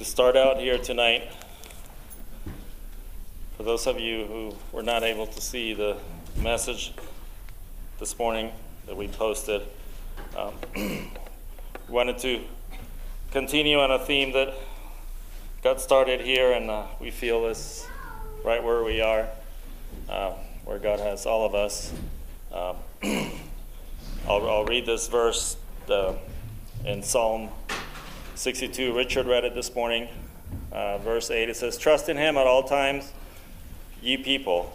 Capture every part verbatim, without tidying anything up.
to start out here tonight, for those of you who were not able to see the message this morning that we posted, um, we wanted to continue on a theme that got started here, and uh, we feel is right where we are, uh, where God has all of us. Um, I'll, I'll read this verse uh, in Psalm sixty-two. Richard read it this morning. Uh, verse eight, it says, "Trust in him at all times, ye people."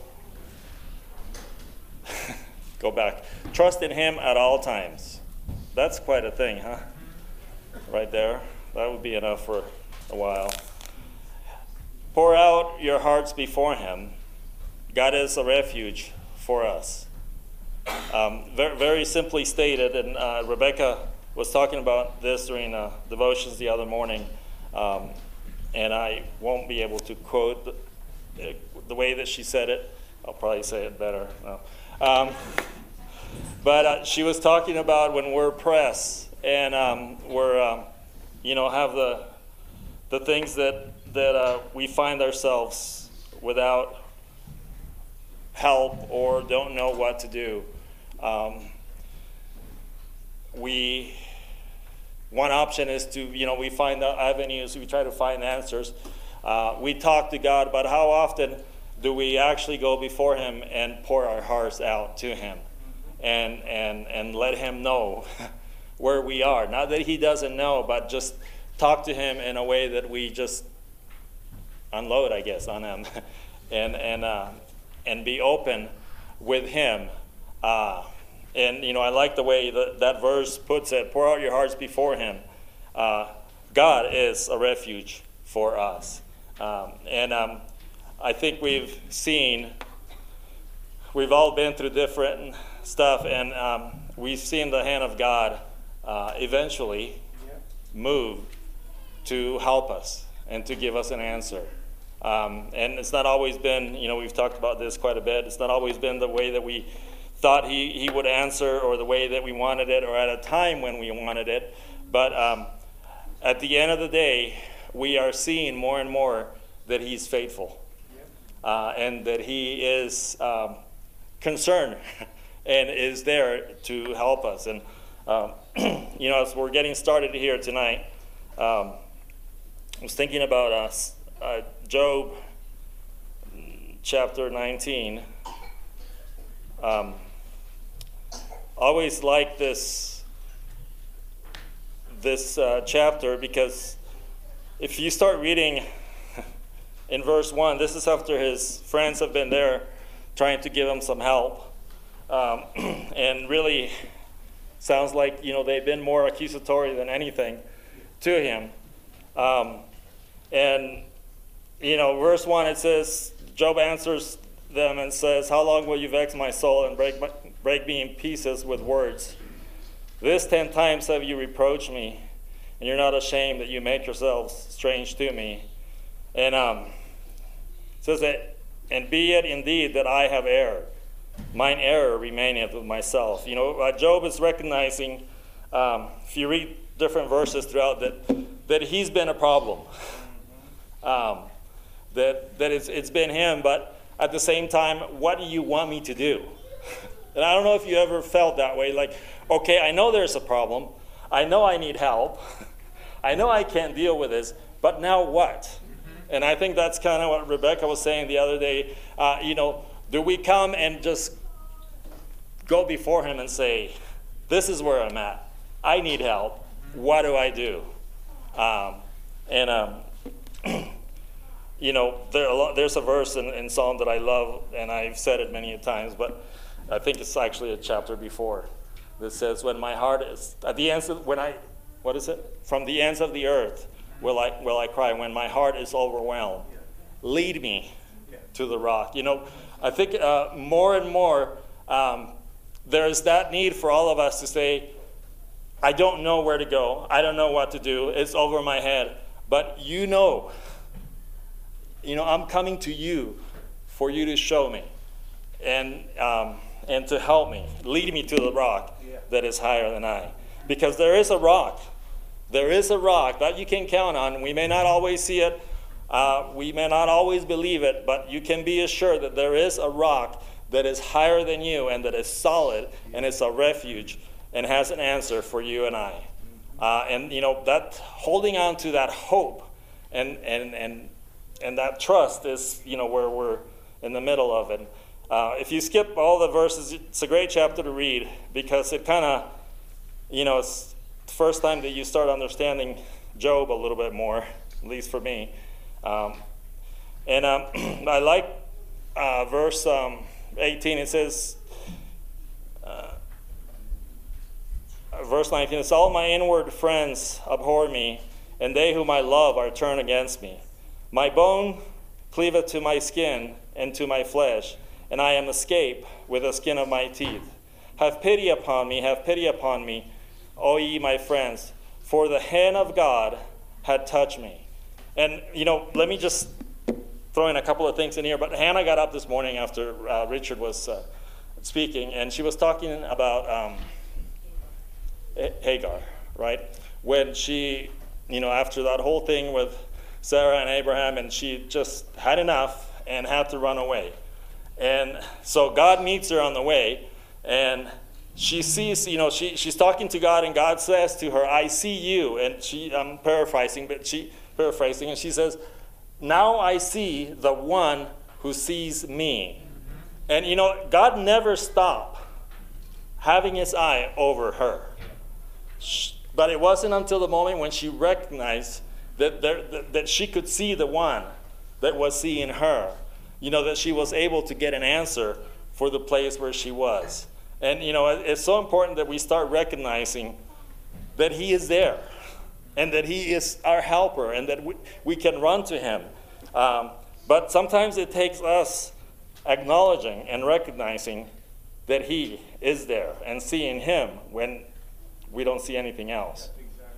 Go back. Trust in him at all times. That's quite a thing, huh? Right there. That would be enough for a while. Pour out your hearts before him. God is a refuge for us. Um, very, very simply stated, and uh, Rebecca was talking about this during uh, devotions the other morning, um, and I won't be able to quote the, the way that she said it. I'll probably say it better. No. Um, but uh, she was talking about when we're pressed and um, we're, um, you know, have the the things that that uh, we find ourselves without help or don't know what to do. Um, we one option is to, you know, we find the avenues, we try to find answers. Uh, we talk to God, but how often do we actually go before him and pour our hearts out to him and and and let him know where we are? Not that he doesn't know, but just talk to him in a way that we just unload, I guess, on him and and uh, and be open with him. Uh, and, you know, I like the way that, that verse puts it, pour out your hearts before him. Uh, God is a refuge for us. Um, and um, I think we've seen, we've all been through different stuff, and um, we've seen the hand of God uh, eventually move to help us and to give us an answer. Um, and it's not always been, you know, we've talked about this quite a bit, it's not always been the way that we thought he, he would answer or the way that we wanted it or at a time when we wanted it. But um, at the end of the day, we are seeing more and more that he's faithful uh, and that he is um, concerned and is there to help us. And, um, you know, as we're getting started here tonight, um, I was thinking about us. Uh, Job chapter nineteen. Um, always like this this uh, chapter, because if you start reading in verse one, this is after his friends have been there trying to give him some help, um, and really sounds like, you know, they've been more accusatory than anything to him. Um, and You know, verse one, it says, Job answers them and says, "How long will you vex my soul and break my, break me in pieces with words? This ten times have you reproached me, and you're not ashamed that you make yourselves strange to me." And um, it says that, "And be it indeed that I have erred, mine error remaineth with myself." You know, uh, Job is recognizing, um, if you read different verses throughout, that, that he's been a problem. Um, that that it's, it's been him, but at the same time, what do you want me to do? And I don't know if you ever felt that way, like, okay, I know there's a problem, I know I need help, I know I can't deal with this, but now what? Mm-hmm. And I think that's kind of what Rebecca was saying the other day. Uh, you know, do we come and just go before him and say, this is where I'm at, I need help, what do I do? Um, and um, You know, there a lot, there's a verse in, in Psalm that I love, and I've said it many times, but I think it's actually a chapter before that says, "When my heart is at the ends of when I, what is it? From the ends of the earth will I will I cry. When my heart is overwhelmed, lead me to the rock." You know, I think uh, more and more um, there is that need for all of us to say, "I don't know where to go. I don't know what to do. It's over my head." But you know. You know, I'm coming to you for you to show me and um, and to help me, lead me to the rock that is higher than I. Because there is a rock There is a rock that you can count on. We may not always see it. Uh, we may not always believe it, but you can be assured that there is a rock that is higher than you and that is solid and it's a refuge and has an answer for you and I. Uh, and, you know, that holding on to that hope and, and, and, and that trust is, you know, where we're in the middle of it. Uh, if you skip all the verses, it's a great chapter to read because it kind of, you know, it's the first time that you start understanding Job a little bit more, at least for me. Um, and um, I like uh, verse um, eighteen. It says, uh, verse nineteen, it's all my inward friends abhor me, and they whom I love are turned against me. My bone cleaveth to my skin and to my flesh, and I am escaped with the skin of my teeth. Have pity upon me, have pity upon me, O ye my friends, for the hand of God had touched me. And, you know, let me just throw in a couple of things in here. But Hannah got up this morning after uh, Richard was uh, speaking, and she was talking about um, Hagar, right? When she, you know, after that whole thing with Sarah and Abraham, and she just had enough and had to run away. And so God meets her on the way, and she sees, you know, she, she's talking to God, and God says to her, I see you. And she, I'm paraphrasing, but she, paraphrasing, and she says, now I see the one who sees me. And, you know, God never stopped having his eye over her. But it wasn't until the moment when she recognized that, there, that, that she could see the one that was seeing her, you know, that she was able to get an answer for the place where she was. And, you know, it's so important that we start recognizing that he is there and that he is our helper and that we, we can run to him. Um, but sometimes it takes us acknowledging and recognizing that he is there and seeing him when we don't see anything else.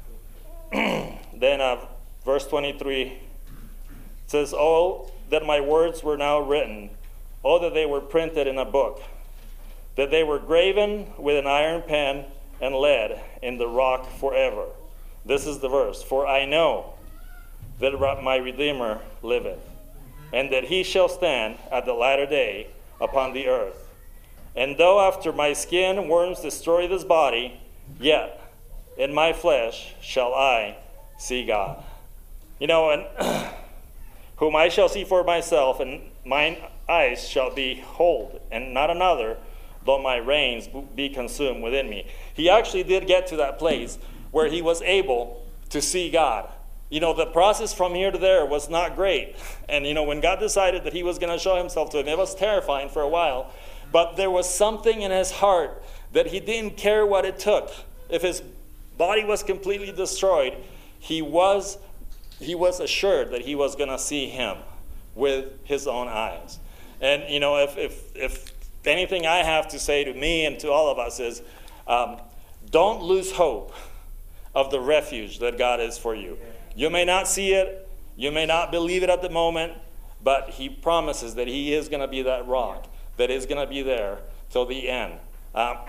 Exactly. Then uh, verse twenty-three says, oh, that my words were now written, oh, that they were printed in a book, that they were graven with an iron pen and lead in the rock forever. This is the verse. For I know that my Redeemer liveth, and that he shall stand at the latter day upon the earth. And though after my skin worms destroy this body, yet in my flesh shall I see God. You know, and whom I shall see for myself, and mine eyes shall behold, and not another, though my reins be consumed within me. He actually did get to that place where he was able to see God. You know, the process from here to there was not great. And, you know, when God decided that he was going to show himself to him, it was terrifying for a while. But there was something in his heart that he didn't care what it took. If his body was completely destroyed, he was, he was assured that he was going to see him with his own eyes. And, you know, if, if, if anything I have to say to me and to all of us is, um, don't lose hope of the refuge that God is for you. You may not see it, you may not believe it at the moment, but he promises that he is going to be that rock that is going to be there till the end. Um,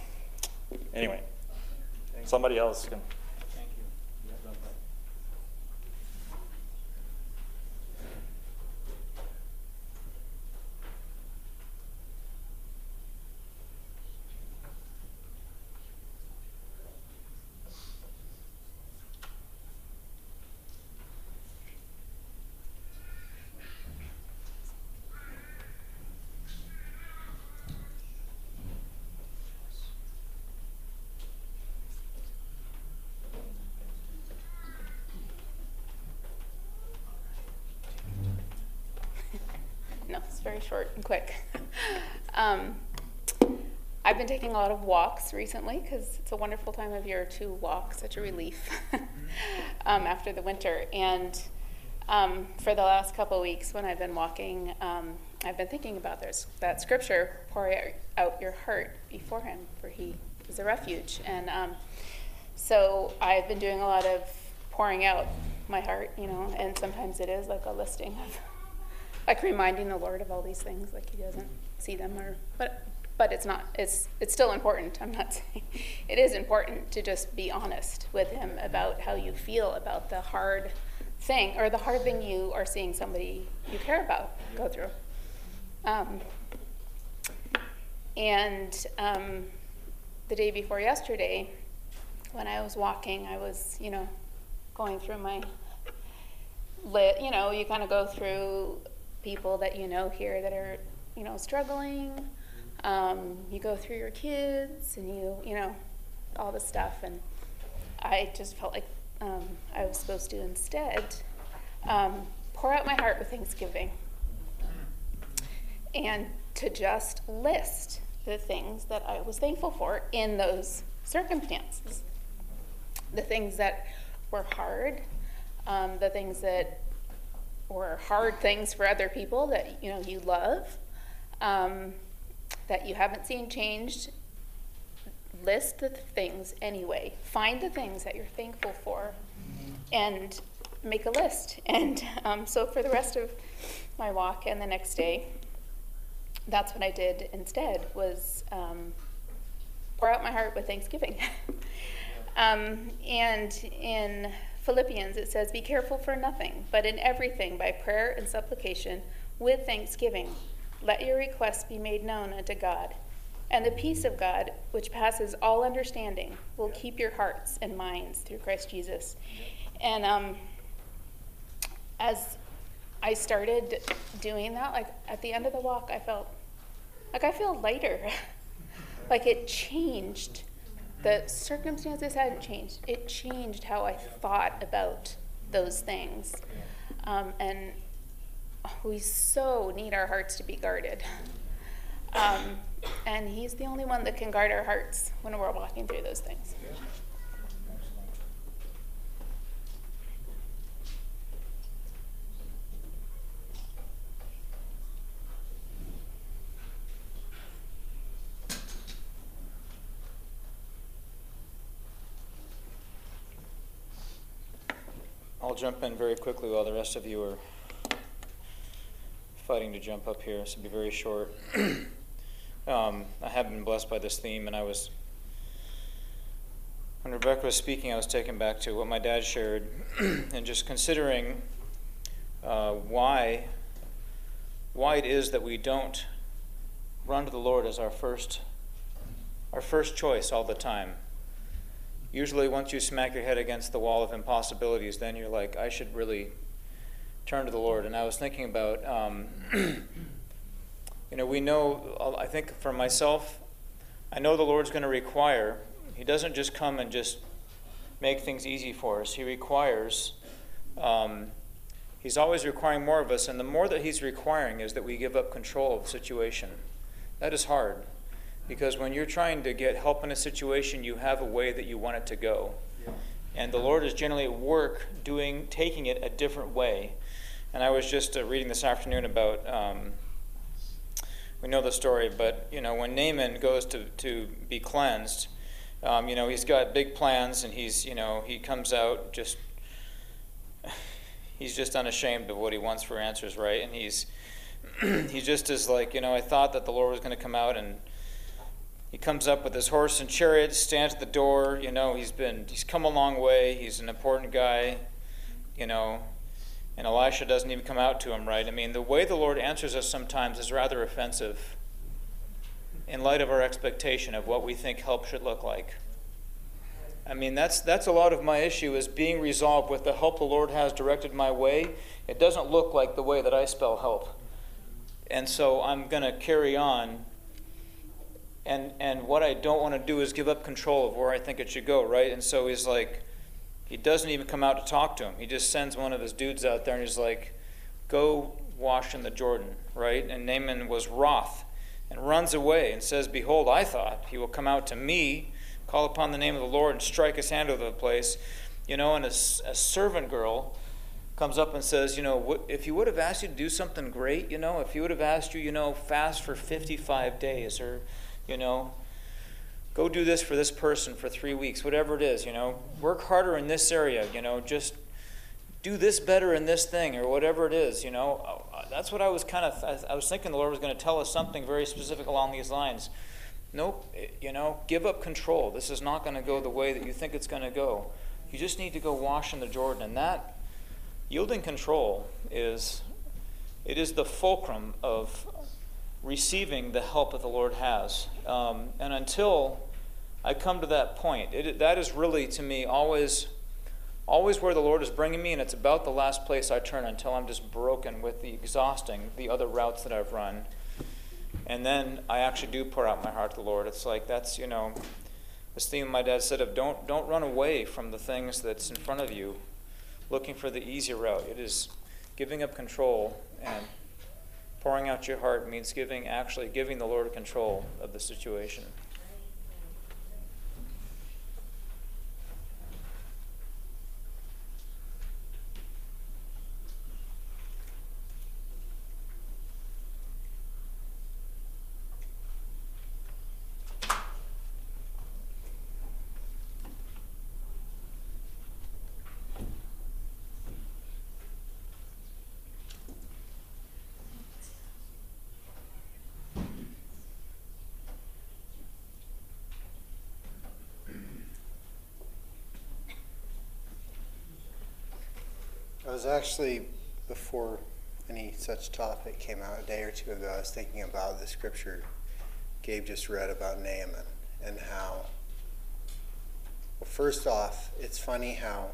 anyway, somebody else can. Thank you. No, it's very short and quick. um, I've been taking a lot of walks recently because it's a wonderful time of year to walk, such a relief um, after the winter. And um, for the last couple of weeks when I've been walking, um, I've been thinking about this, that scripture, pour out your heart before him, for he is a refuge. And um, so I've been doing a lot of pouring out my heart, you know, and sometimes it is like a listing of like reminding the Lord of all these things, like he doesn't see them, or but but it's not, it's, it's still important. I'm not saying, it is important to just be honest with him about how you feel about the hard thing, or the hard thing you are seeing somebody you care about go through. Um, and um, the day before yesterday, when I was walking, I was, you know, going through my lit, you know, you kind of go through people that you know here that are, you know, struggling. Um, you go through your kids and you, you know, all the stuff. And I just felt like um, I was supposed to instead um, pour out my heart with thanksgiving and to just list the things that I was thankful for in those circumstances. The things that were hard, um, the things that were hard things for other people that, you know, you love, um, that you haven't seen changed. List the things anyway. Find the things that you're thankful for and make a list. And um, so for the rest of my walk and the next day, that's what I did instead, was um, pour out my heart with thanksgiving. um, and in Philippians it says, be careful for nothing, but in everything by prayer and supplication with thanksgiving, let your requests be made known unto God. And the peace of God, which passes all understanding, will keep your hearts and minds through Christ Jesus. And um, as I started doing that, like at the end of the walk, I felt like I feel lighter. Like it changed. The circumstances hadn't changed. It changed how I thought about those things. Um, and we so need our hearts to be guarded. Um, and he's the only one that can guard our hearts when we're walking through those things. I'll jump in very quickly while the rest of you are fighting to jump up here, so it'll be very short. um, I have been blessed by this theme, and I was, when Rebecca was speaking, I was taken back to what my dad shared, and just considering uh, why, why it is that we don't run to the Lord as our first, our first choice all the time. Usually once you smack your head against the wall of impossibilities, then you're like, I should really turn to the Lord. And I was thinking about, um, you know, we know, I think for myself, I know the Lord's going to require, he doesn't just come and just make things easy for us. He requires, um, he's always requiring more of us, and the more that he's requiring is that we give up control of the situation. That is hard. Because when you're trying to get help in a situation, you have a way that you want it to go. Yeah. And the Lord is generally at work doing, taking it a different way. And I was just uh, reading this afternoon about, um, we know the story, but, you know, when Naaman goes to, to be cleansed, um, you know, he's got big plans, and he's, you know, he comes out just, he's just unashamed of what he wants for answers, right? And he's, he just is like, you know, I thought that the Lord was going to come out, and he comes up with his horse and chariot, stands at the door. You know, he's been, he's come a long way. He's an important guy, you know, and Elisha doesn't even come out to him, right? I mean, the way the Lord answers us sometimes is rather offensive in light of our expectation of what we think help should look like. I mean, that's that's a lot of my issue, is being resolved with the help the Lord has directed my way. It doesn't look like the way that I spell help. And so I'm going to carry on. And and what I don't want to do is give up control of where I think it should go, right? And so he's like, he doesn't even come out to talk to him. He just sends one of his dudes out there, and he's like, go wash in the Jordan, right? And Naaman was wroth and runs away and says, behold, I thought he will come out to me, call upon the name of the Lord, and strike his hand over the place. You know, and a, a servant girl comes up and says, you know, if he would have asked you to do something great, you know, if he would have asked you, you know, fast for fifty-five days, or you know, go do this for this person for three weeks, whatever it is, you know, work harder in this area, you know, just do this better in this thing, or whatever it is, you know. that's what I was kind of, I, I was thinking the Lord was going to tell us something very specific along these lines. Nope, you know, give up control. This is not going to go the way that you think it's going to go. You just need to go wash in the Jordan. And that, yielding control, is, it is the fulcrum of receiving the help that the Lord has. Um, and until I come to that point, it, that is really, to me, always, always where the Lord is bringing me, and it's about the last place I turn until I'm just broken with the exhausting, the other routes that I've run. And then I actually do pour out my heart to the Lord. It's like, that's, you know, this theme my dad said of don't, don't run away from the things that's in front of you, looking for the easy route. It is giving up control, and pouring out your heart means giving, actually giving the Lord control of the situation. I was actually, before any such topic came out a day or two ago, I was thinking about the scripture Gabe just read about Naaman and how, well, first off, it's funny how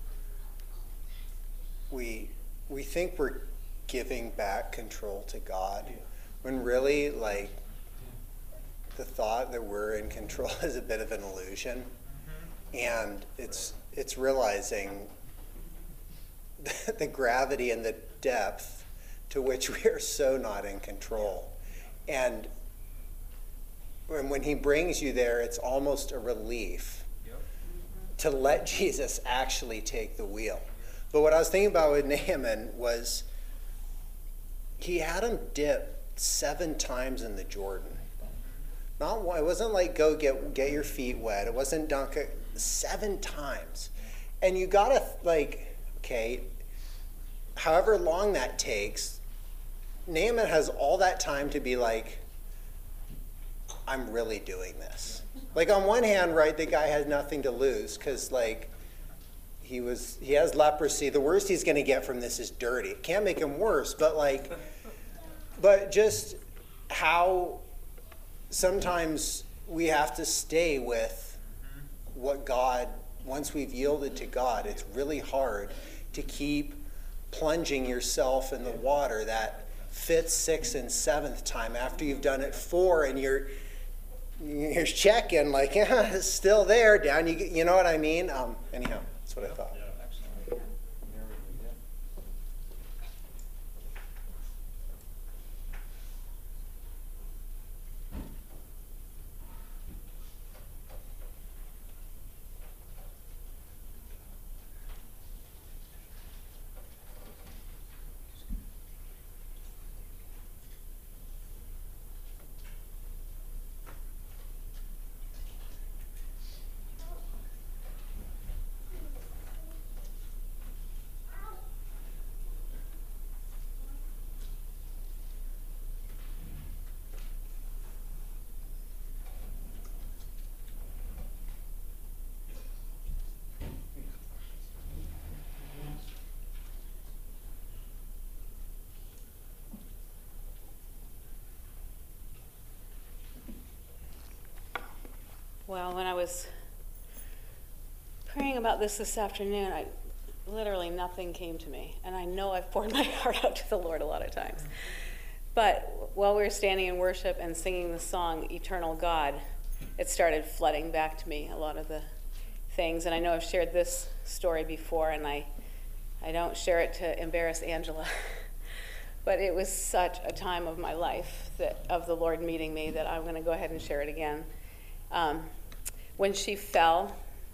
we we think we're giving back control to God, when really, like, the thought that we're in control is a bit of an illusion. And it's it's realizing the gravity and the depth to which we are so not in control. And when he brings you there, it's almost a relief yep. to let Jesus actually take the wheel. But what I was thinking about with Naaman was he had him dip seven times in the Jordan. Not one, it wasn't like go get get your feet wet. It wasn't dunk it, seven times. And you gotta, like, okay, however long that takes, Naaman has all that time to be like, I'm really doing this. Like, on one hand, right, the guy has nothing to lose because, like, he was he has leprosy. The worst he's going to get from this is dirty. It can't make him worse, but, like, but just how sometimes we have to stay with what God, once we've yielded to God, it's really hard to keep plunging yourself in the water that fifth, sixth, and seventh time after you've done it four, and you're you're checking like, yeah, it's still there. Down you get, you know what I mean? Um, anyhow, that's what I thought. Well, when I was praying about this this afternoon, I literally nothing came to me. And I know I've poured my heart out to the Lord a lot of times. But while we were standing in worship and singing the song, Eternal God, it started flooding back to me, a lot of the things. And I know I've shared this story before, and I, I don't share it to embarrass Angela. But it was such a time of my life, that of the Lord meeting me, that I'm going to go ahead and share it again. Um, when she fell,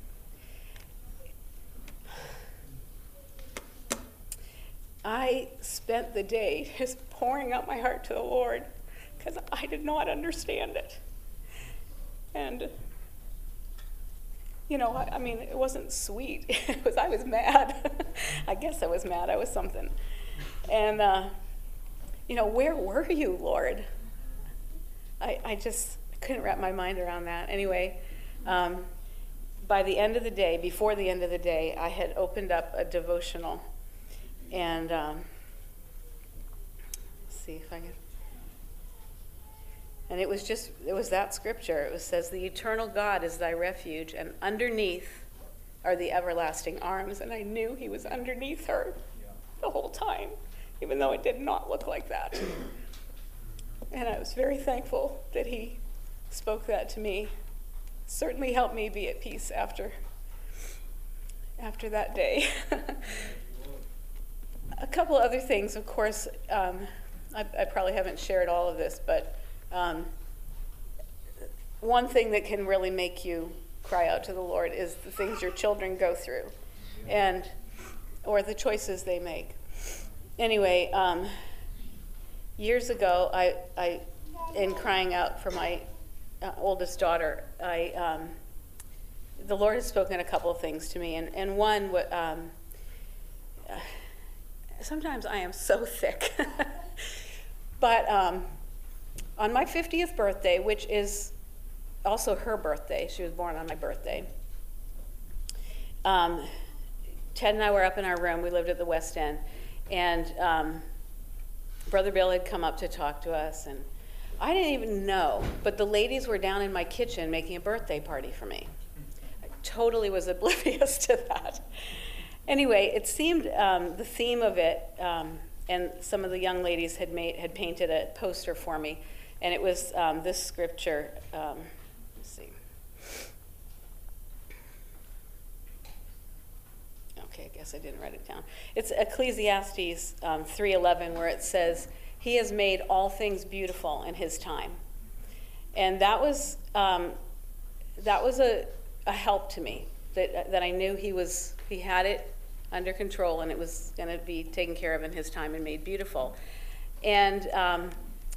I spent the day just pouring out my heart to the Lord because I did not understand it. And, you know, I, I mean, it wasn't sweet. It was, I was mad. I guess I was mad. I was something. And uh, you know, where were you, Lord? I, I just couldn't wrap my mind around that. Anyway, um, by the end of the day, before the end of the day, I had opened up a devotional. And um, let's see if I can. And it was just, it was that scripture. It was, says, the eternal God is thy refuge, and underneath are the everlasting arms. And I knew he was underneath her the whole time, even though it did not look like that. And I was very thankful that he spoke that to me. Certainly helped me be at peace after, after that day. A couple other things, of course, um, I, I probably haven't shared all of this, but um, one thing that can really make you cry out to the Lord is the things your children go through, and or the choices they make. Anyway, um, years ago, I, I, in crying out for my uh, oldest daughter, I, um, the Lord has spoken a couple of things to me, and, and one, um, uh, sometimes I am so thick, but um, on my fiftieth birthday, which is also her birthday, she was born on my birthday, um, Ted and I were up in our room, we lived at the West End, and um, Brother Bill had come up to talk to us, and I didn't even know, but the ladies were down in my kitchen making a birthday party for me. I totally was oblivious to that. Anyway, it seemed um, the theme of it, um, and some of the young ladies had made had painted a poster for me, and it was um, this scripture. Um, let's see. Okay, I guess I didn't write it down. It's Ecclesiastes um, three eleven, where it says, "He has made all things beautiful in His time," and that was um, that was a, a help to me. That that I knew He was He had it under control, and it was going to be taken care of in His time and made beautiful. And um,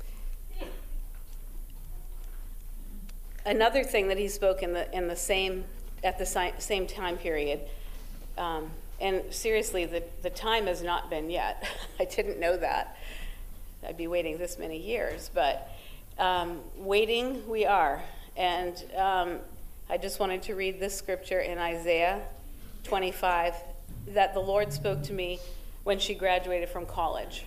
another thing that He spoke in the in the same at the si- same time period, um, and seriously, the the time has not been yet. I didn't know that. I'd be waiting this many years, but um, waiting we are. And um, I just wanted to read this scripture in Isaiah twenty-five that the Lord spoke to me when she graduated from college,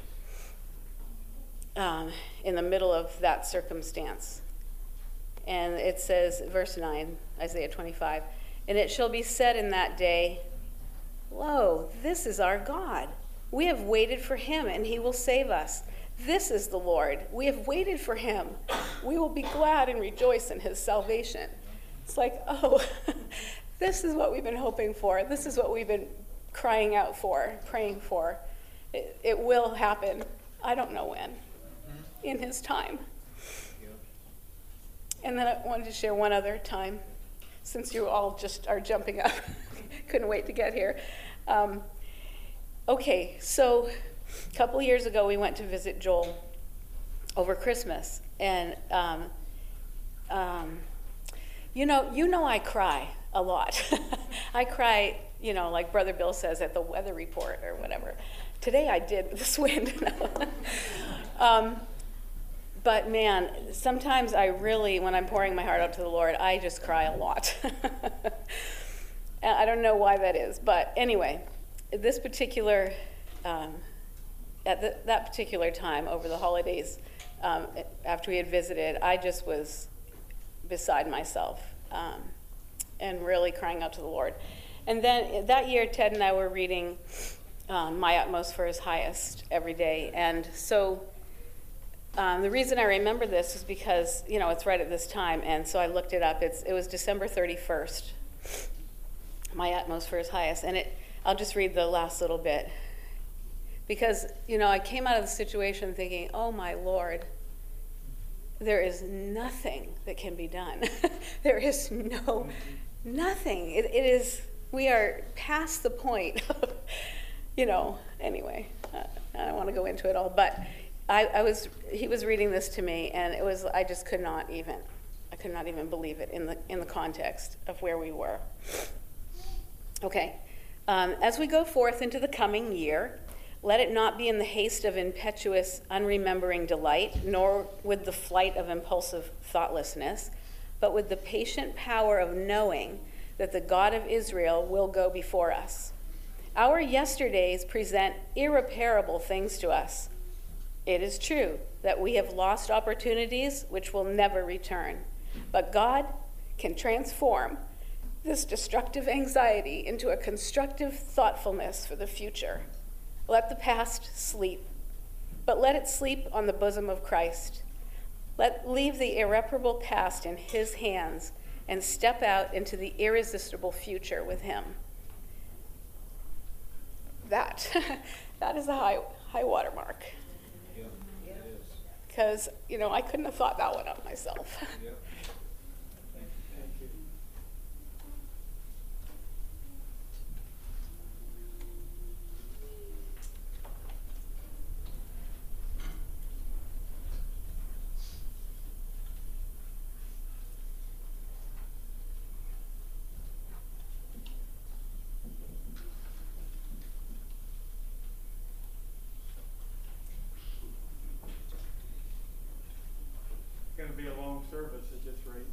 um, in the middle of that circumstance. And it says, verse nine, Isaiah twenty-five, "And it shall be said in that day, Lo, this is our God. We have waited for Him, and He will save us. This is the Lord. We have waited for Him. We will be glad and rejoice in His salvation." It's like, oh, this is what we've been hoping for. This is what we've been crying out for, praying for. It, it will happen. I don't know when. In His time. And then I wanted to share one other time, since you all just are jumping up. Couldn't wait to get here. Um, okay, so a couple years ago, we went to visit Joel over Christmas, and um, um, you know, you know, I cry a lot. I cry, you know, like Brother Bill says at the weather report or whatever. Today I did with this wind. um, but man, sometimes I really, when I'm pouring my heart out to the Lord, I just cry a lot. I don't know why that is, but anyway, this particular. Um, At the, that particular time, over the holidays, um, after we had visited, I just was beside myself um, and really crying out to the Lord. And then that year, Ted and I were reading um, My Utmost for His Highest every day. And so um, the reason I remember this is because, you know, it's right at this time. And so I looked it up. It's, it was December thirty-first, My Utmost for His Highest. And it, I'll just read the last little bit. Because, you know, I came out of the situation thinking, oh, my Lord, there is nothing that can be done. There is no, nothing. It, it is, we are past the point of, you know, anyway, uh, I don't want to go into it all. But I, I was, he was reading this to me, and it was, I just could not even, I could not even believe it in the, in the context of where we were. Okay. Um, as we go forth into the coming year, Let it not be in the haste of impetuous, unremembering delight, nor with the flight of impulsive thoughtlessness, but with the patient power of knowing that the God of Israel will go before us. Our yesterdays present irreparable things to us. It is true that we have lost opportunities which will never return, but God can transform this destructive anxiety into a constructive thoughtfulness for the future. Let the past sleep, but let it sleep on the bosom of Christ. Let leave the irreparable past in his hands and step out into the irresistible future with him. That, that is a high, high water mark. Because, you know, I couldn't have thought that one up myself. Going to be a long service at this rate.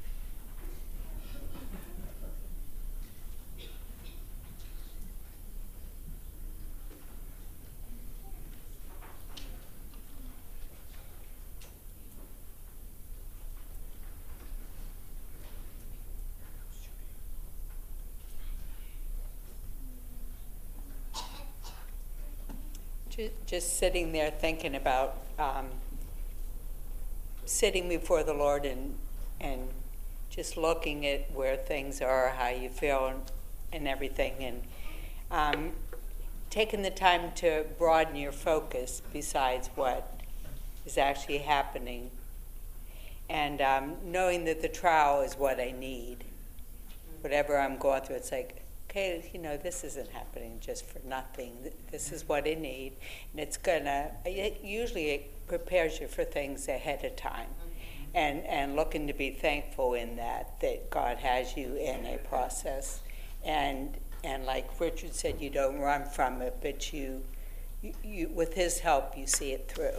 Ju- Just sitting there thinking about um, sitting before the Lord and and just looking at where things are, how you feel, and, and everything, and um, taking the time to broaden your focus besides what is actually happening, and um, knowing that the trial is what I need. Whatever I'm going through, it's like, okay, you know, this isn't happening just for nothing. This is what I need, and it's gonna. It, usually, it prepares you for things ahead of time, and and looking to be thankful in that that God has you in a process, and and like Richard said, you don't run from it, but you, you, you with His help, you see it through.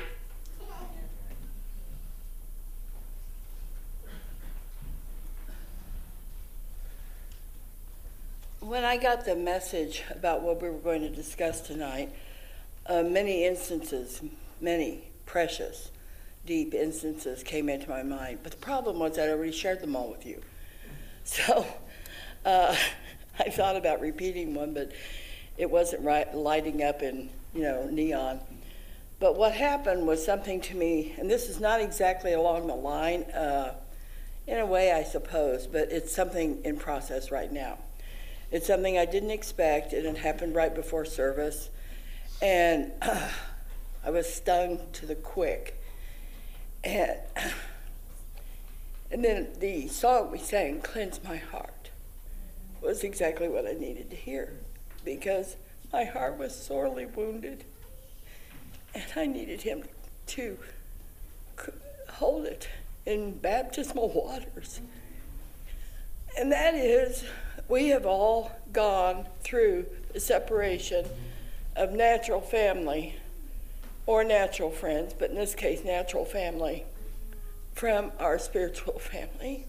When I got the message about what we were going to discuss tonight, uh, many instances, many precious, deep instances came into my mind. But the problem was I'd already shared them all with you. So uh, I thought about repeating one, but it wasn't right, lighting up in, you know, neon. But what happened was something to me, and this is not exactly along the line, uh, in a way, I suppose, but it's something in process right now. It's something I didn't expect, and it happened right before service. And uh, I was stung to the quick. And, and then the song we sang, Cleanse My Heart, was exactly what I needed to hear, because my heart was sorely wounded, and I needed him to hold it in baptismal waters. And that is, we have all gone through the separation of natural family or natural friends, but in this case, natural family, from our spiritual family.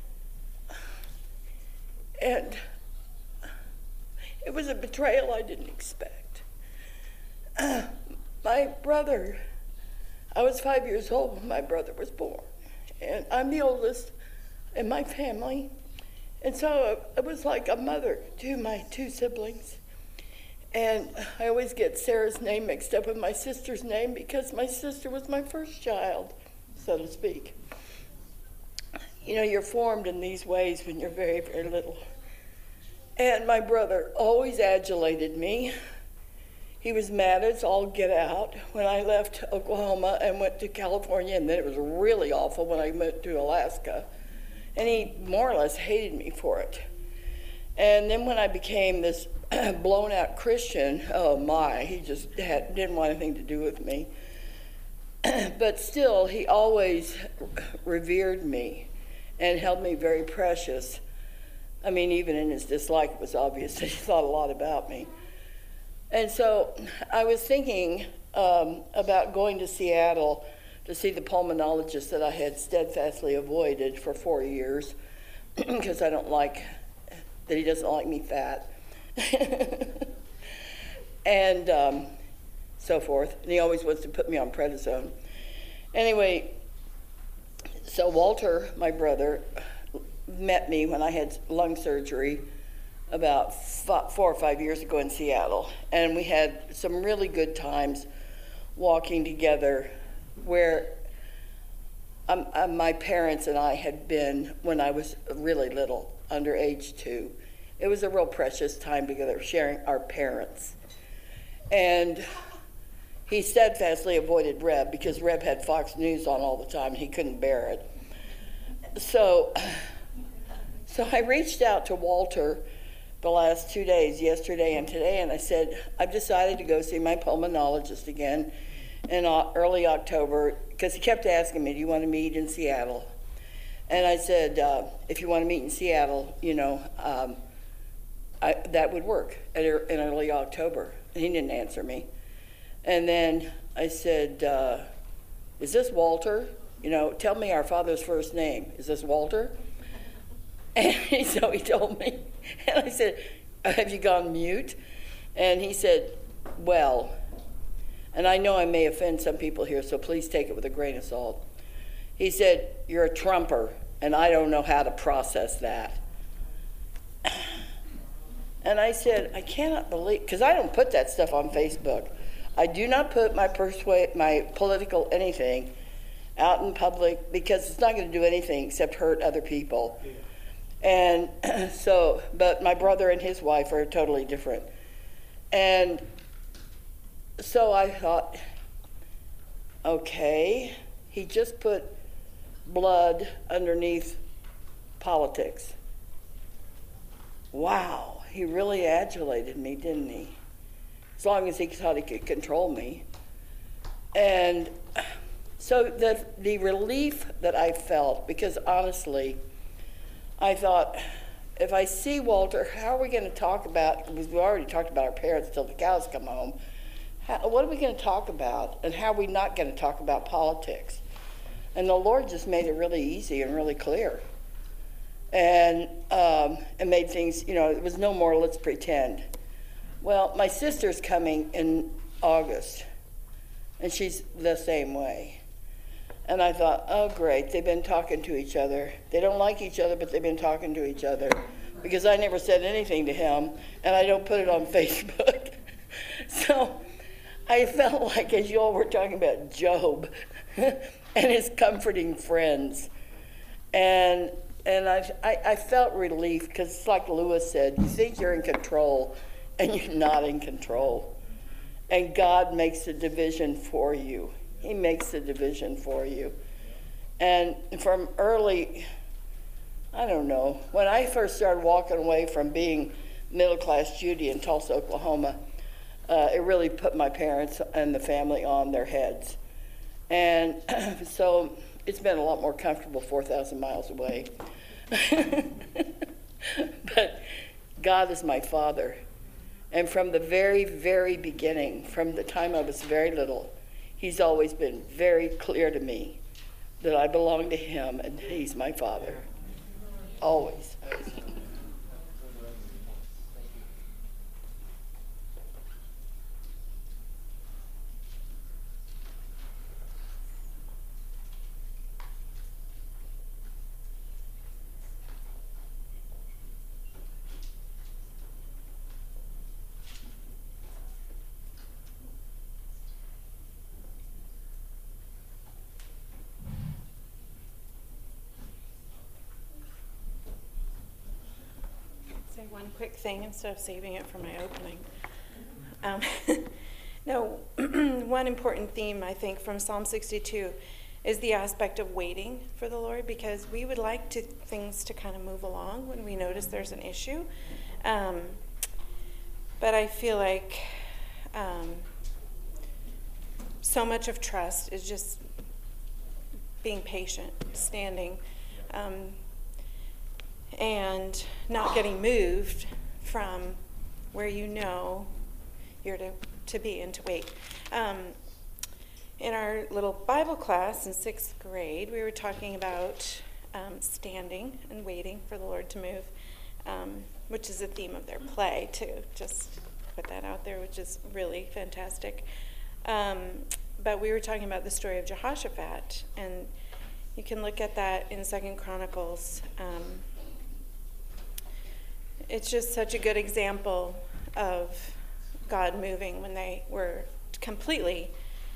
And it was a betrayal I didn't expect. Uh, my brother, I was five years old when my brother was born, and I'm the oldest in my family. And so it was like a mother to my two siblings. And I always get Sarah's name mixed up with my sister's name because my sister was my first child, so to speak. You know, you're formed in these ways when you're very, very little. And my brother always adulated me. He was mad as all get out when I left Oklahoma and went to California, and then it was really awful when I went to Alaska. And he more or less hated me for it. And then when I became this blown out Christian, oh my, he just had, didn't want anything to do with me. But still, he always revered me and held me very precious. I mean, even in his dislike, it was obvious that he thought a lot about me. And so I was thinking um, about going to Seattle to see the pulmonologist that I had steadfastly avoided for four years because I don't like, that he doesn't like me fat. and um, so forth. And he always wants to put me on prednisone. Anyway, so Walter, my brother, met me when I had lung surgery about f- four or five years ago in Seattle. And we had some really good times walking together where um, uh, my parents and I had been when I was really little, under age two. It was a real precious time together, sharing our parents. And he steadfastly avoided Reb because Reb had Fox News on all the time and he couldn't bear it. So, so I reached out to Walter the last two days, yesterday and today, and I said, I've decided to go see my pulmonologist again in uh, early October, because he kept asking me, do you want to meet in Seattle? And I said, uh, if you want to meet in Seattle, you know, um, I, that would work at, in early October. And he didn't answer me. And then I said, uh, is this Walter? You know, tell me our father's first name. Is this Walter? And he, so he told me. And I said, have you gone mute? And he said, well, and I know I may offend some people here, so please take it with a grain of salt. He said, you're a Trumper, and I don't know how to process that. And I said, I cannot believe, because I don't put that stuff on Facebook. I do not put my persuade, my political anything out in public because it's not going to do anything except hurt other people. Yeah. And so, but my brother and his wife are totally different. And so I thought, okay, he just put blood underneath politics. Wow, he really adulated me, didn't he? As long as he thought he could control me. And so the, the relief that I felt, because honestly, I thought, if I see Walter, how are we going to talk about, because we already talked about our parents till the cows come home, how, what are we going to talk about, and how are we not going to talk about politics? And the Lord just made it really easy and really clear. And um, it made things, you know, it was no more let's pretend. Well, my sister's coming in August, and she's the same way. And I thought, oh, great, they've been talking to each other. They don't like each other, but they've been talking to each other. Because I never said anything to him, and I don't put it on Facebook. So I felt like, as you all were talking about Job and his comforting friends. And and I, I, I felt relief, because it's like Lewis said, you think you're in control, and you're not in control. And God makes the division for you. He makes the division for you. And from early, I don't know, when I first started walking away from being middle-class Judy in Tulsa, Oklahoma, uh, it really put my parents and the family on their heads. And so it's been a lot more comfortable four thousand miles away. But God is my Father. And from the very, very beginning, from the time I was very little, He's always been very clear to me that I belong to Him and He's my Father. Always. Say one quick thing instead of saving it for my opening. Um, no, one important theme, I think, from Psalm sixty-two is the aspect of waiting for the Lord, because we would like to things to kind of move along when we notice there's an issue. Um, but I feel like um, so much of trust is just being patient, standing, um, and not getting moved from where you know you're to, to be and to wait. Um, in our little Bible class in sixth grade, we were talking about um, standing and waiting for the Lord to move, um, which is the theme of their play, too. Just put that out there, which is really fantastic. Um, but we were talking about the story of Jehoshaphat, and you can look at that in Second Chronicles. Um, it's just such a good example of God moving when they were completely,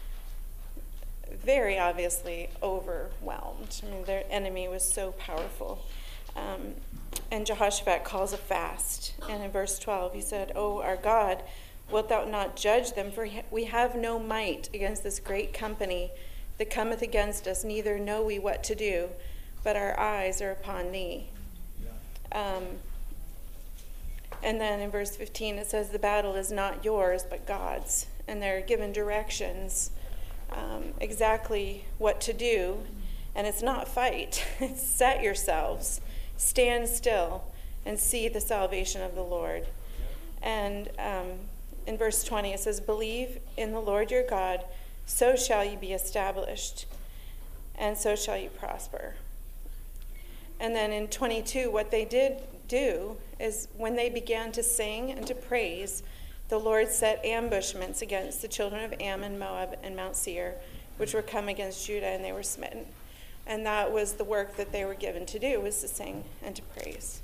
very obviously overwhelmed. I mean, their enemy was so powerful. Um, and Jehoshaphat calls a fast. And in verse twelve, he said, "O our God, wilt thou not judge them? For we have no might against this great company that cometh against us, neither know we what to do, but our eyes are upon thee." Um, and then in verse fifteen, it says, "The battle is not yours, but God's." And they're given directions, um, exactly what to do. And it's not fight. It's set yourselves, stand still, and see the salvation of the Lord. And um, in verse twenty, it says, "Believe in the Lord your God, so shall you be established, and so shall you prosper." And then in twenty-two, what they did do is when they began to sing and to praise, the Lord set ambushments against the children of Ammon, Moab, and Mount Seir, which were come against Judah, and they were smitten. And that was the work that they were given to do, was to sing and to praise.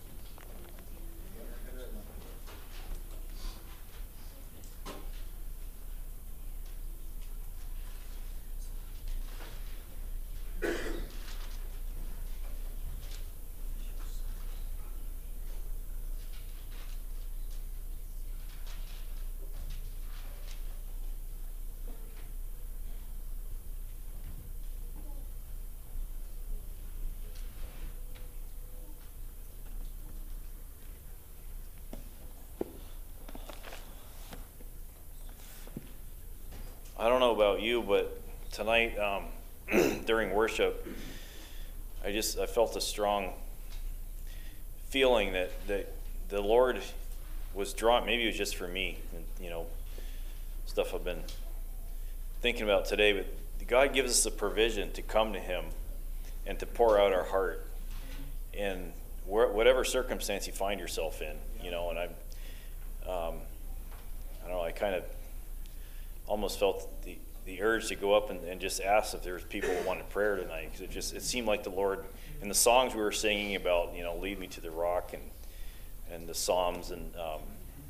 I don't know about you, but tonight um, during worship, I just I felt a strong feeling that, that the Lord was drawn. Maybe it was just for me, and, you know, stuff I've been thinking about today. But God gives us the provision to come to Him and to pour out our heart in whatever circumstance you find yourself in. You know, and I, um, I don't know. I kind of almost felt the, the urge to go up and, and just ask if there was people who wanted prayer tonight, because it just it seemed like the Lord, in the songs we were singing about, you know, lead me to the rock, and and the Psalms, and um,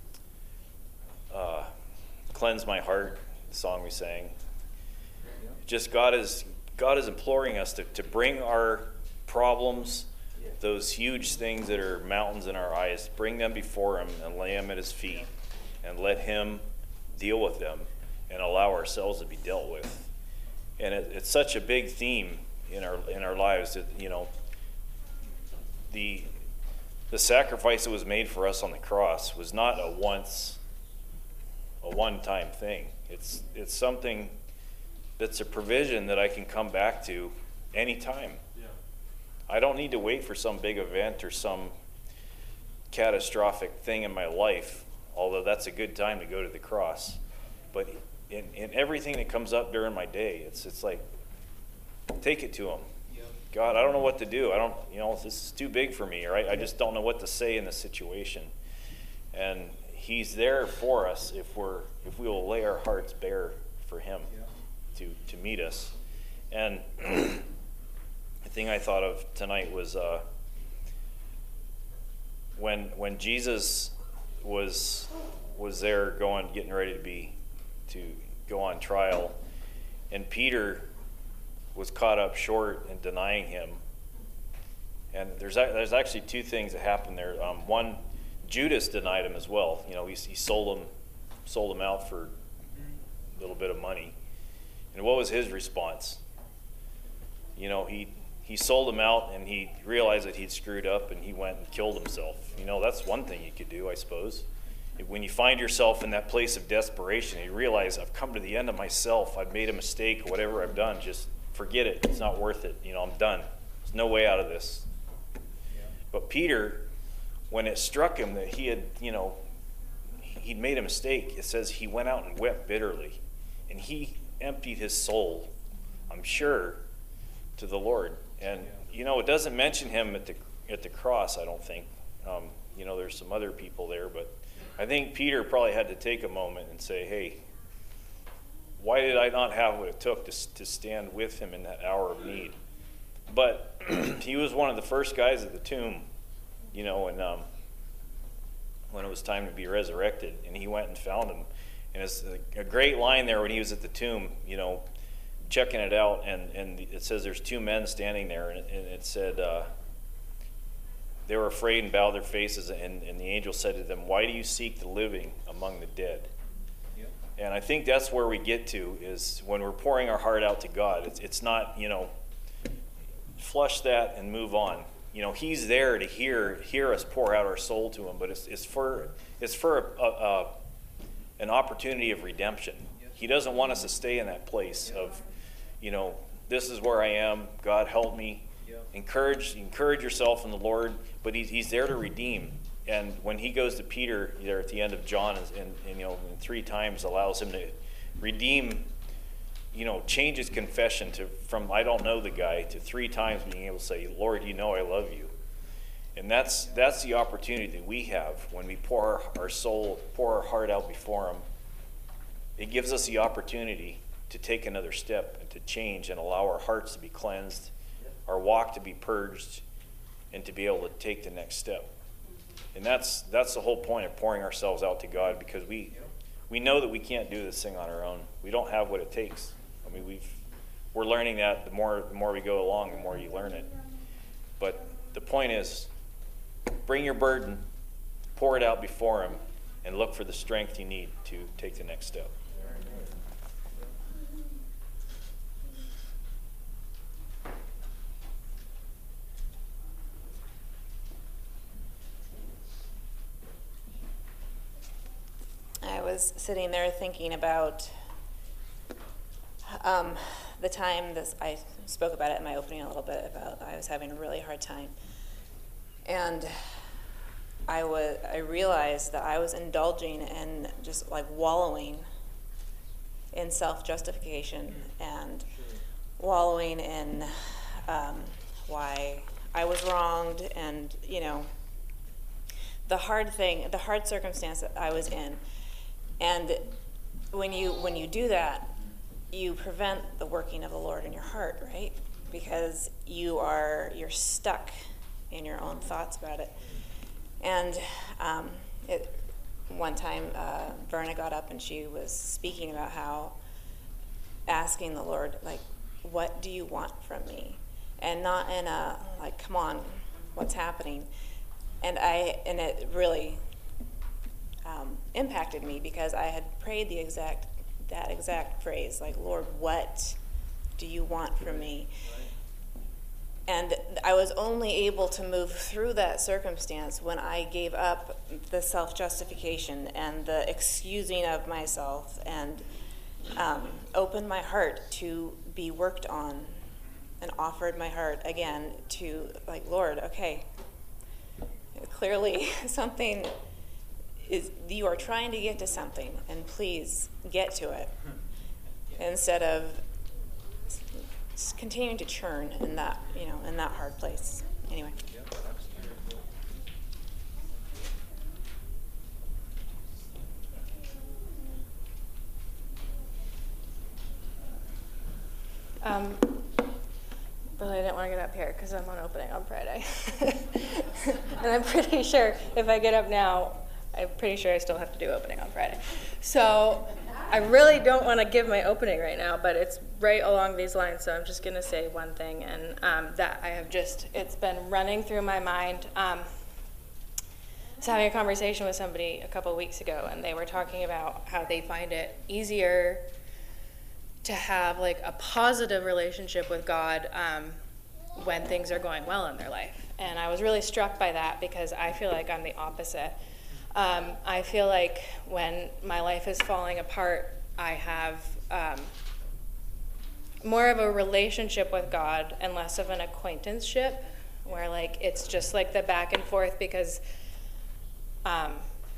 uh, cleanse my heart, the song we sang. Just God is God is imploring us to, to bring our problems, those huge things that are mountains in our eyes, bring them before Him and lay them at His feet, and let Him deal with them, and allow ourselves to be dealt with. And it, it's such a big theme in our in our lives that, you know, the the sacrifice that was made for us on the cross was not a once a one-time thing. It's it's something that's a provision that I can come back to anytime. Yeah. I don't need to wait for some big event or some catastrophic thing in my life, although that's a good time to go to the cross. But in, in everything that comes up during my day, it's it's like, take it to Him. Yep. God, I don't know what to do. I don't, you know, this is too big for me, or I, I just don't know what to say in this situation. And He's there for us if we're if we will lay our hearts bare for Him, yeah, to to meet us. And the thing I thought of tonight was uh, when when Jesus was was there going getting ready to be. to go on trial, and Peter was caught up short in denying Him. And there's there's actually two things that happened there. Um, one, Judas denied Him as well. You know, he, he sold him sold him out for a little bit of money. And what was his response? You know, he he sold him out, and he realized that he'd screwed up, and he went and killed himself. You know, that's one thing you could do, I suppose. When you find yourself in that place of desperation, you realize, I've come to the end of myself, I've made a mistake, whatever I've done, just forget it. It's not worth it. You know, I'm done. There's no way out of this. Yeah. But Peter, when it struck him that he had, you know, he'd made a mistake. It says he went out and wept bitterly, and he emptied his soul, I'm sure, to the Lord. And you know, it doesn't mention him at the at the cross, I don't think. Um, you know, there's some other people there, but I think Peter probably had to take a moment and say, hey, why did I not have what it took to, to stand with him in that hour of need? But he was one of the first guys at the tomb, you know, and um, when it was time to be resurrected, and he went and found him. And it's a, a great line there when he was at the tomb, you know, checking it out, and, and it says there's two men standing there, and it, and it said uh, they were afraid and bowed their faces, and, and the angel said to them, why do you seek the living among the dead? And I think that's where we get to, is when we're pouring our heart out to God. It's, it's not, you know, flush that and move on. You know, he's there to hear hear us pour out our soul to him, but it's it's for it's for a, a, an opportunity of redemption. He doesn't want us to stay in that place of, you know, this is where I am. God help me. Encourage encourage yourself in the Lord, but he's he's there to redeem. And when he goes to Peter there at the end of John, and, and, and you know, and three times allows him to redeem, you know, change his confession to from I don't know the guy to three times being able to say, Lord, you know I love you. And that's that's the opportunity that we have when we pour our, our soul, pour our heart out before him. It gives us the opportunity to take another step and to change and allow our hearts to be cleansed, our walk to be purged, and to be able to take the next step. And that's that's the whole point of pouring ourselves out to God, because we we know that we can't do this thing on our own. We don't have what it takes. I mean, we've we're learning that the more the more we go along, the more you learn it. But the point is, bring your burden, pour it out before him, and look for the strength you need to take the next step. I was sitting there thinking about um, the time this I spoke about it in my opening a little bit about I was having a really hard time, and I was I realized that I was indulging in just like wallowing in self-justification and wallowing in um, why I was wronged, and you know the hard thing, the hard circumstance that I was in. And when you when you do that, you prevent the working of the Lord in your heart, right? Because you are you're stuck in your own thoughts about it. And um, it, one time, uh, Verna got up and she was speaking about how asking the Lord, like, what do you want from me? And not in a like, come on, what's happening? And I and it really. Um, impacted me, because I had prayed the exact that exact phrase, like, Lord, what do you want from me? And I was only able to move through that circumstance when I gave up the self-justification and the excusing of myself, and um, opened my heart to be worked on, and offered my heart again to, like, Lord, okay, clearly something is, you are trying to get to something, and please get to it, instead of continuing to churn in that, you know, in that hard place. Anyway. Um, really, I didn't want to get up here because I'm on opening on Friday. And I'm pretty sure if I get up now, I'm pretty sure I still have to do opening on Friday. So I really don't want to give my opening right now, but it's right along these lines, so I'm just going to say one thing, and um, that I have just, it's been running through my mind. Um, I was having a conversation with somebody a couple weeks ago, and they were talking about how they find it easier to have like a positive relationship with God um, when things are going well in their life. And I was really struck by that, because I feel like I'm the opposite. Um, I feel like when my life is falling apart, I have um, more of a relationship with God and less of an acquaintanceship, where like it's just like the back and forth, because um,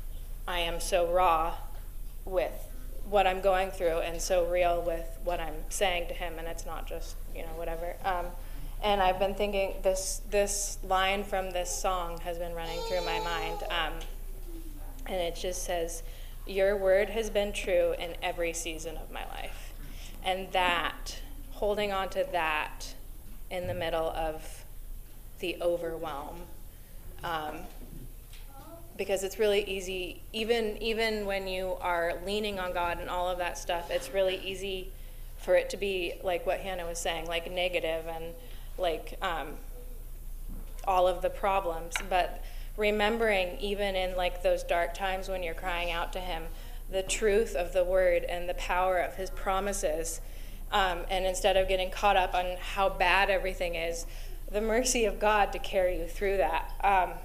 I am so raw with what I'm going through and so real with what I'm saying to him, and it's not just, you know, whatever. Um, and I've been thinking, this this line from this song has been running through my mind, um, and it just says, your word has been true in every season of my life. And that, holding on to that in the middle of the overwhelm, um, because it's really easy, even even when you are leaning on God and all of that stuff, it's really easy for it to be like what Hannah was saying, like negative and like um, all of the problems. But remembering, even in like those dark times when you're crying out to Him, the truth of the Word and the power of His promises, um, and instead of getting caught up on how bad everything is, the mercy of God to carry you through that. Um,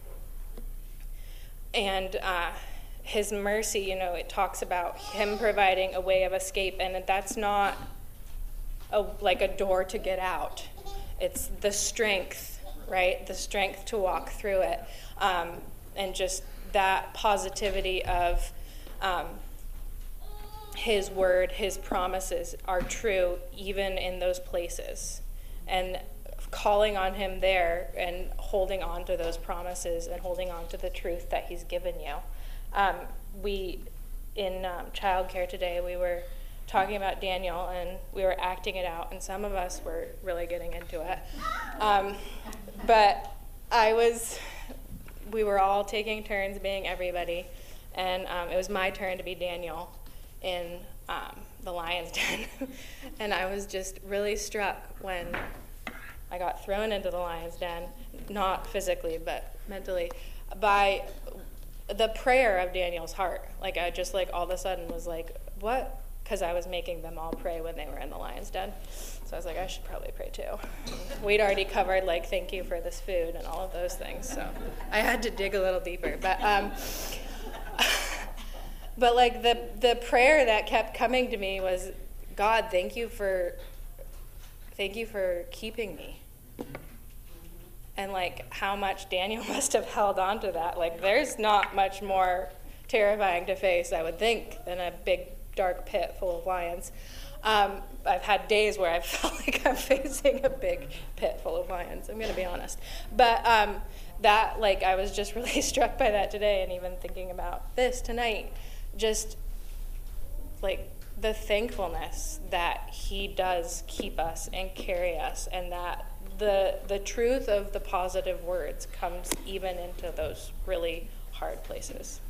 And uh, His mercy, you know, it talks about Him providing a way of escape, and that's not a, like a door to get out. It's the strength, right? The strength to walk through it. Um, and just that positivity of um, His word, His promises are true even in those places. And calling on Him there and holding on to those promises and holding on to the truth that He's given you. Um, we, in um, childcare today, we were talking about Daniel and we were acting it out, and some of us were really getting into it. Um, but I was, we were all taking turns being everybody, and um, it was my turn to be Daniel in um, the lion's den. And I was just really struck when I got thrown into the lion's den, not physically, but mentally, by the prayer of Daniel's heart. Like, I just, like, all of a sudden was like, what? Because I was making them all pray when they were in the lion's den. So I was like, I should probably pray too. We'd already covered, like, thank you for this food and all of those things. So I had to dig a little deeper. But, um, but like, the, the prayer that kept coming to me was, God, thank you for... Thank you for keeping me. And like how much Daniel must have held on to that. Like there's not much more terrifying to face, I would think, than a big dark pit full of lions. Um, I've had days where I felt like I'm facing a big pit full of lions, I'm gonna be honest. But um, that, like, I was just really struck by that today, and even thinking about this tonight, just like the thankfulness that He does keep us and carry us, and that the the truth of the positive words comes even into those really hard places.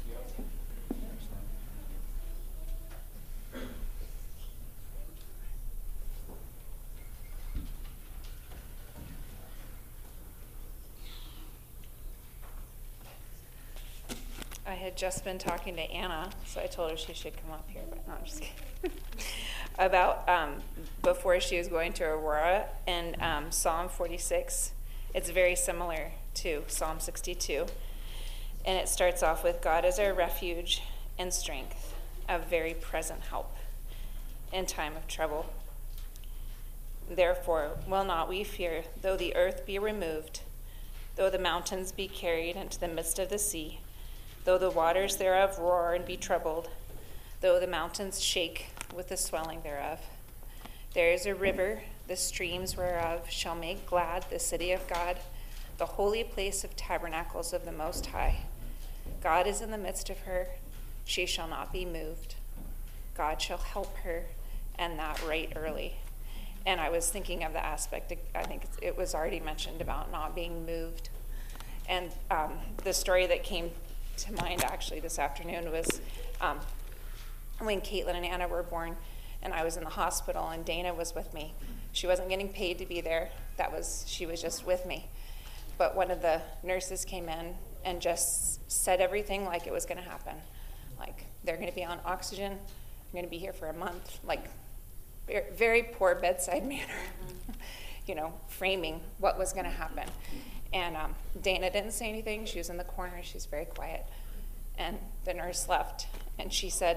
I had just been talking to Anna, so I told her she should come up here, but no, I'm just kidding. About um, before she was going to Aurora, and um, Psalm forty-six, it's very similar to Psalm sixty-two. And it starts off with, God is our refuge and strength, a very present help in time of trouble. Therefore will not we fear, though the earth be removed, though the mountains be carried into the midst of the sea, though the waters thereof roar and be troubled, though the mountains shake with the swelling thereof. There is a river, the streams whereof shall make glad the city of God, the holy place of tabernacles of the Most High. God is in the midst of her, she shall not be moved. God shall help her, and that right early. And I was thinking of the aspect, I think it was already mentioned, about not being moved. And um, the story that came to mind actually this afternoon was um, when Caitlin and Anna were born, and I was in the hospital, and Dana was with me. She wasn't getting paid to be there. That was, she was just with me. But one of the nurses came in and just said everything like it was going to happen. Like, they're going to be on oxygen. I'm going to be here for a month. Like, very poor bedside manner, you know, framing what was going to happen. And um, Dana didn't say anything. She was in the corner. She's very quiet. And the nurse left, and she said,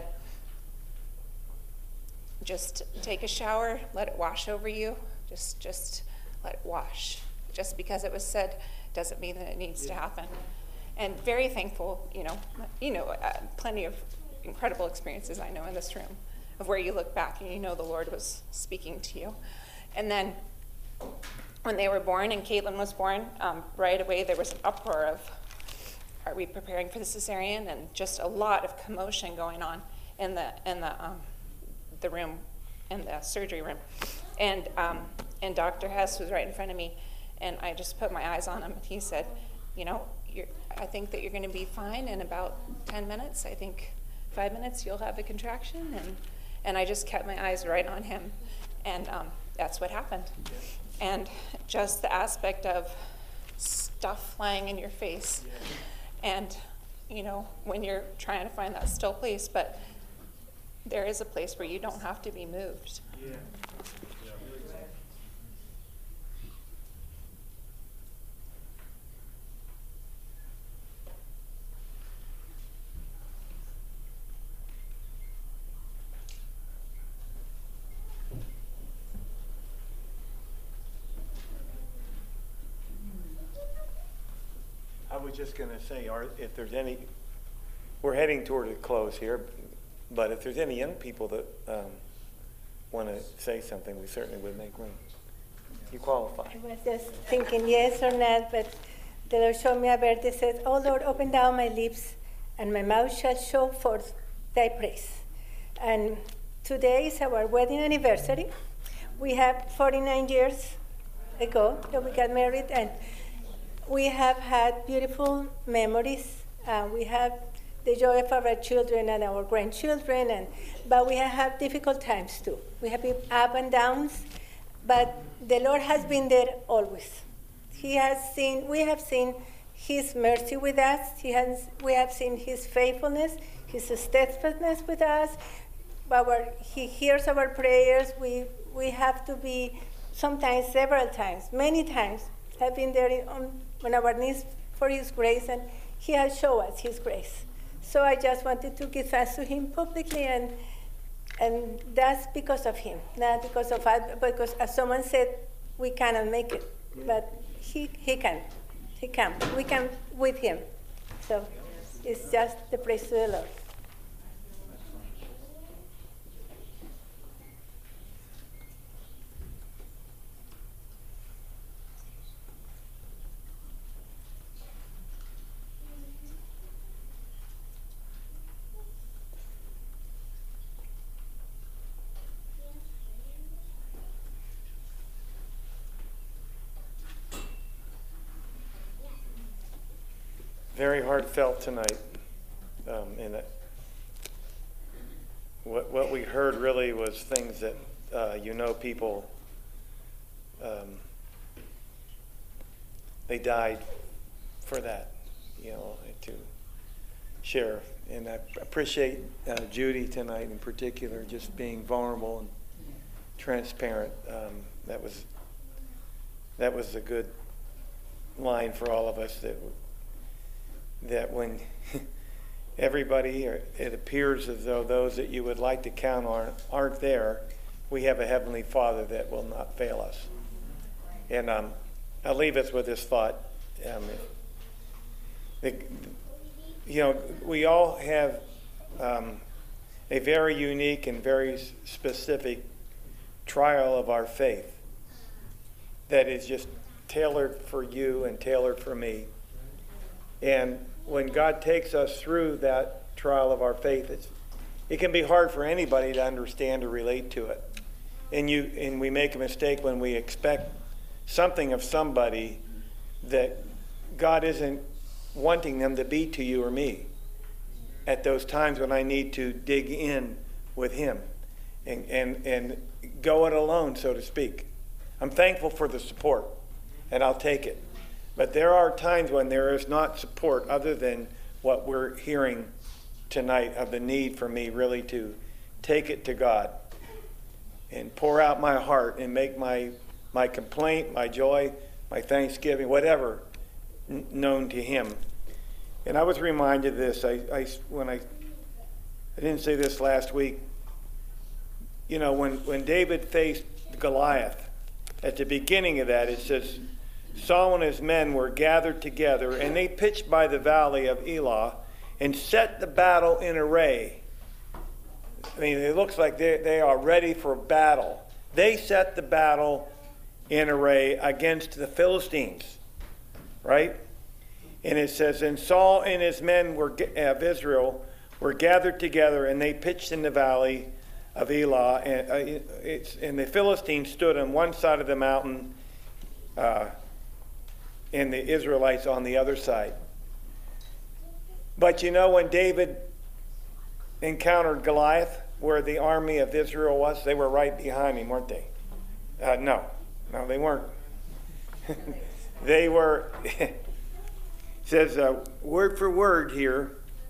just take a shower, let it wash over you. Just, just let it wash. Just because it was said doesn't mean that it needs to happen. and very thankful, you know, you know, uh, plenty of incredible experiences I know in this room of where you look back and you know the Lord was speaking to you. And then when they were born and Caitlin was born, um, right away there was an uproar of, are we preparing for the cesarean? And just a lot of commotion going on in the in the um, the room, in the surgery room. And um, and Doctor Hess was right in front of me, and I just put my eyes on him, and he said, you know, you're, I think that you're going to be fine in about ten minutes. I think five minutes you'll have a contraction. And and I just kept my eyes right on him, and um, that's what happened. And just the aspect of stuff flying in your face, and you know, when you're trying to find that still place, but there is a place where you don't have to be moved. Yeah. I was just going to say, are, if there's any, we're heading toward a close here, but if there's any young people that um, want to say something, we certainly would make room. You qualify. I was just thinking yes or not, but the Lord showed me a verse that says, "Oh Lord, open down my lips, and my mouth shall show forth thy praise." And today is our wedding anniversary. We have forty-nine years ago that we got married, and we have had beautiful memories. Uh, we have the joy of our children and our grandchildren, and but we have had difficult times too. We have been up and downs, but the Lord has been there always. He has seen, we have seen His mercy with us. He has, we have seen His faithfulness, His steadfastness with us. Our, he hears our prayers. We we have to be sometimes, several times, many times, have been there in, on, on our knees for His grace, and He has shown us His grace. So I just wanted to give thanks to Him publicly, and and that's because of Him, not because of us, because as someone said, we cannot make it, but He He can, He can, we can with Him. So it's just the praise to the Lord. Very heartfelt tonight. Um, and that what, what we heard really was things that, uh, you know, people, um, they died for that, you know, to share. And I appreciate uh, Judy tonight in particular, just being vulnerable and transparent. Um, that was that was a good line for all of us, that that when everybody, or it appears as though those that you would like to count on aren't there, we have a Heavenly Father that will not fail us. And um, I'll leave us with this thought. Um, the, you know, we all have um, a very unique and very specific trial of our faith that is just tailored for you and tailored for me. And when God takes us through that trial of our faith, it's, it can be hard for anybody to understand or relate to it. And you and we make a mistake when we expect something of somebody that God isn't wanting them to be to you or me at those times when I need to dig in with Him and, and, and go it alone, so to speak. I'm thankful for the support, and I'll take it. But there are times when there is not support other than what we're hearing tonight of the need for me really to take it to God and pour out my heart and make my my complaint, my joy, my thanksgiving, whatever, n- known to Him. And I was reminded of this. I, I when I I didn't say this last week. You know, when when David faced Goliath, at the beginning of that it says, Saul and his men were gathered together, and they pitched by the valley of Elah and set the battle in array. I mean, it looks like they, they are ready for battle. They set the battle in array against the Philistines, right? And it says, and Saul and his men were of Israel were gathered together, and they pitched in the valley of Elah. And, uh, it's, and the Philistines stood on one side of the mountain, uh, and the Israelites on the other side. But you know, when David encountered Goliath, where the army of Israel was, they were right behind him, weren't they? Uh, no, no, they weren't. They were, it says uh, word for word here,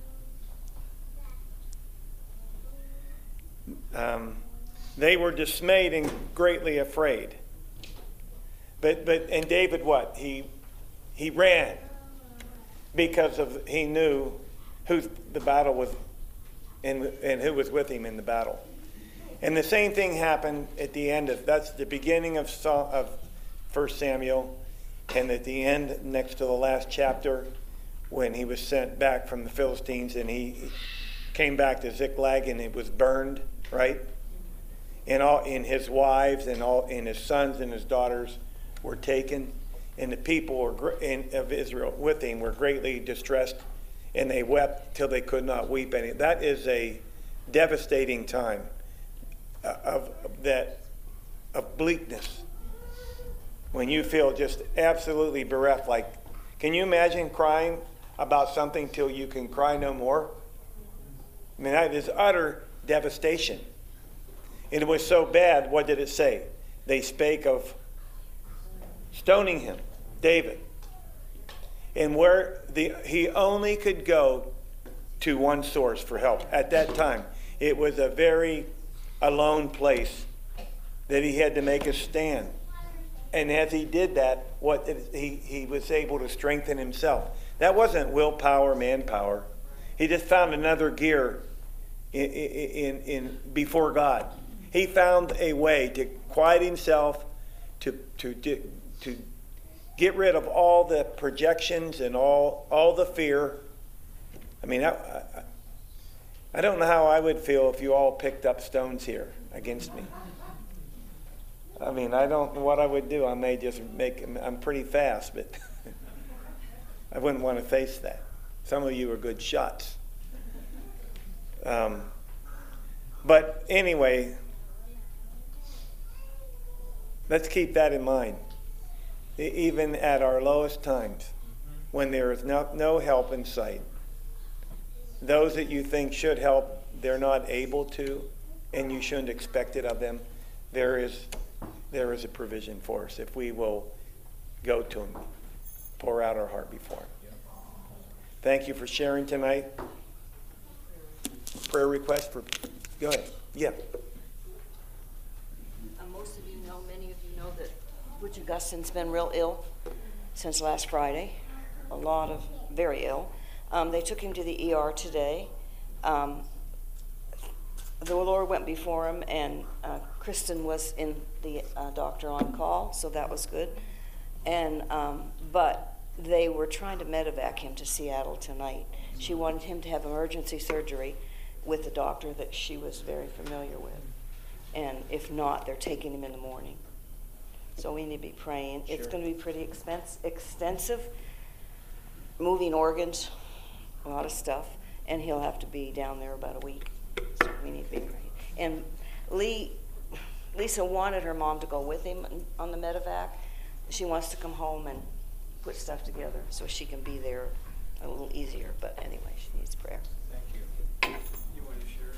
um, they were dismayed and greatly afraid. But, but, and David what? He, he ran because of, he knew who the battle was and, and who was with him in the battle. And the same thing happened at the end of, that's the beginning of, of First Samuel, and at the end, next to the last chapter, when he was sent back from the Philistines and he came back to Ziklag and it was burned, right? And all, and his wives and all, and his sons and his daughters were taken, and the people were, in, of Israel with him were greatly distressed, and they wept till they could not weep any. That is a devastating time of, of that of bleakness, when you feel just absolutely bereft. Like, can you imagine crying about something till you can cry no more? I mean, that is utter devastation. And it was so bad, what did it say? They spake of stoning him, David. And where the he only could go to one source for help. At that time, it was a very alone place that he had to make a stand. And as he did that, what he, he was able to strengthen himself. That wasn't willpower, manpower. He just found another gear in, in, in before God. He found a way to quiet himself, to to to get rid of all the projections and all all the fear. I mean, I, I, I don't know how I would feel if you all picked up stones here against me. I mean, I don't know what I would do. I may just make, I'm pretty fast, but I wouldn't want to face that. Some of you are good shots. Um, but anyway, let's keep that in mind. Even at our lowest times, when there is no, no help in sight, those that you think should help, they're not able to, and you shouldn't expect it of them. There is there is a provision for us if we will go to him, pour out our heart before him. Thank you for sharing tonight. Prayer request for, go ahead. Yeah. Uh, most of you know, many of you know that Butch Augustin's been real ill since last Friday. A lot of, very ill. Um, they took him to the E R today. Um, the Lord went before him, and uh, Kristen was in the uh, doctor on call, so that was good. And um, but they were trying to medevac him to Seattle tonight. She wanted him to have emergency surgery with a doctor that she was very familiar with. And if not, they're taking him in the morning. So we need to be praying. Sure. It's going to be pretty expense, extensive, moving organs, a lot of stuff, and he'll have to be down there about a week. So we need to be praying. And Lee, Lisa wanted her mom to go with him on the medevac. She wants to come home and put stuff together so she can be there a little easier. But anyway, she needs prayer. Thank you. You want to share?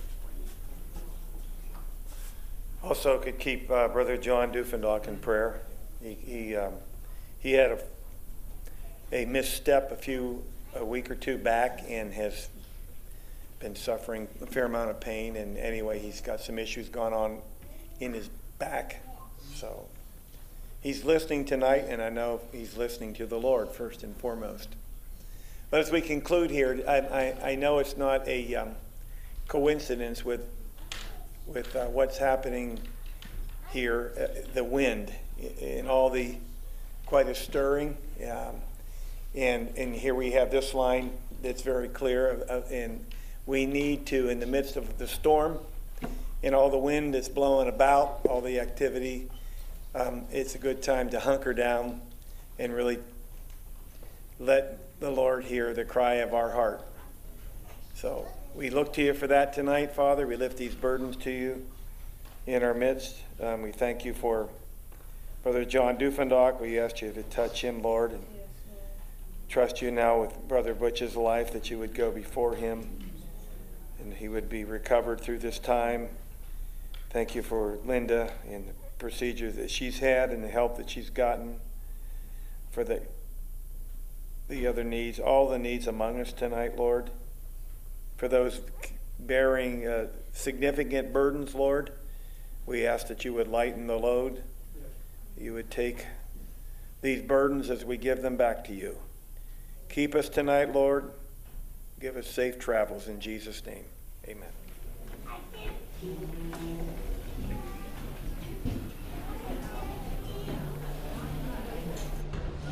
Also could keep uh, Brother John Dufendock in prayer. He he, um, he had a, a misstep a few a week or two back and has been suffering a fair amount of pain. And anyway, he's got some issues going on in his back. So he's listening tonight, and I know he's listening to the Lord first and foremost. But as we conclude here, I, I, I know it's not a um, coincidence with with uh, what's happening here, uh, the wind and all the quite a stirring. Um, and, and here we have this line that's very clear. Uh, and we need to, in the midst of the storm and all the wind that's blowing about, all the activity, um, it's a good time to hunker down and really let the Lord hear the cry of our heart. So we look to you for that tonight, Father. We lift these burdens to you in our midst. Um, we thank you for Brother John Dufendock. We ask you to touch him, Lord, and trust you now with Brother Butch's life, that you would go before him and he would be recovered through this time. Thank you for Linda and the procedures that she's had and the help that she's gotten, for the the other needs, all the needs among us tonight, Lord. For those bearing uh, significant burdens, Lord, we ask that you would lighten the load. You would take these burdens as we give them back to you. Keep us tonight, Lord. Give us safe travels in Jesus' name. Amen.